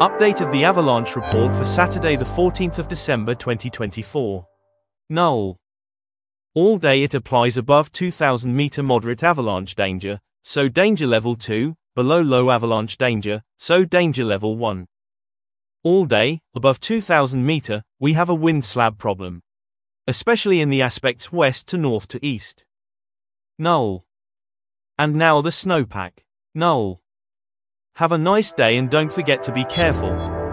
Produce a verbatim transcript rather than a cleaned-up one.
Update of the avalanche report for Saturday the fourteenth of December twenty twenty-four. Null. All day it applies above two thousand meter moderate avalanche danger, so danger level two, below low avalanche danger, so danger level one. All day, above two thousand meter, we have a wind slab problem. Especially in the aspects west to north to east. Null. And now the snowpack. Null. Have a nice day and don't forget to be careful.